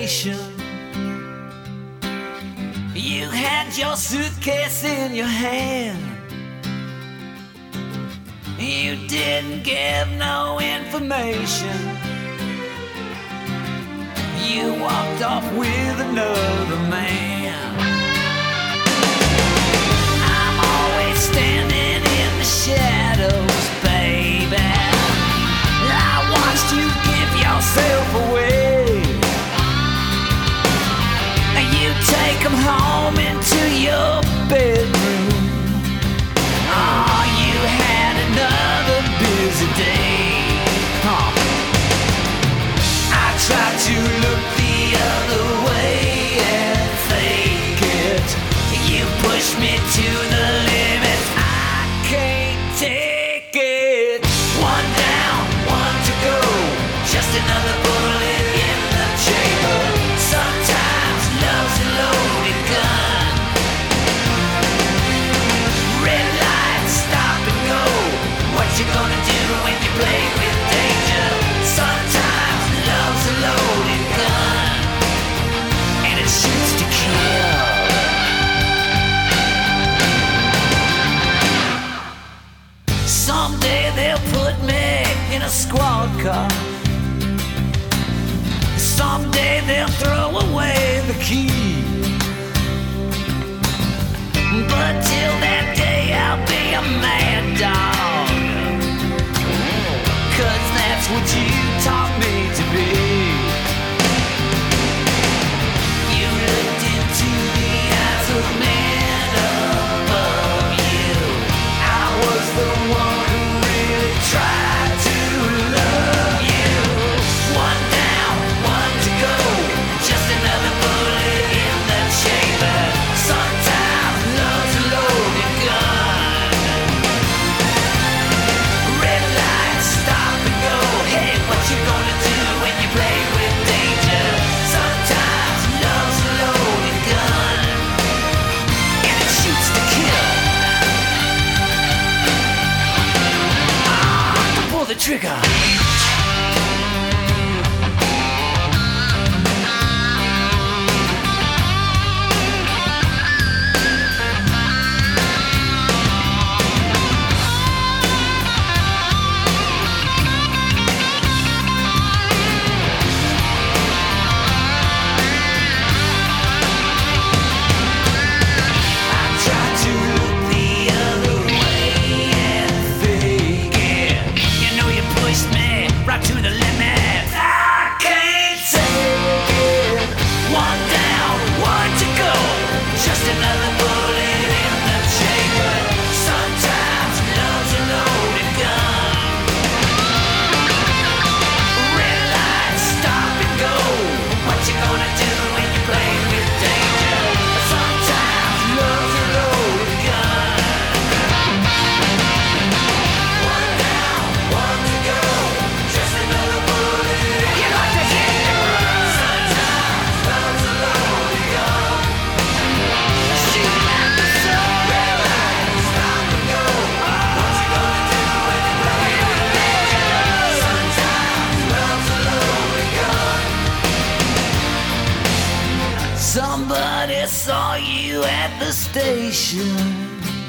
station. You had your suitcase in your hand. You didn't give no information. You walked off with another man. I'm always standing in the shadows, baby. I watched you give yourself away. You take 'em home into your bedroom. Oh, you had another busy day. I tried to look the other way and fake it. You pushed me to the limit. I can't take it. One down, one to go. Just another bullet in the chamber. Sometimes love's a loaded gun. Red lights, stop and go. What you gonna do when you play with danger? Sometimes love's a loaded gun, and it shoots to kill. Someday they'll put me in a squad car. Someday they'll throw away the key. But till that day I'll be a mad dog. 'Cause that's what you taught me to be. You looked into the eyes of men above you. I was the one who really tried to love you. One down, one to go. Just another bullet in the chamber. Sometimes love's a loaded gun. Red lights, stop and go. Hey, what you gonna do when you play with danger? Sometimes love's a loaded gun, and it shoots to kill. Pull the trigger. Right to the limit. I can't take it. One down, one to go. Just another bullet in the chamber. Sometimes love's a loaded gun. Red lights, stop and go. What you gonna do when you play with danger? Sometimes love's a loaded gun. One down, one to go. Just another bullet. You like to hit and run. Sometimes love's a loaded gun. Shoot at the sun. Red lights, stop and go. What you gonna do when you play with danger? Sometimes love's a loaded gun. Somebody saw you at the station.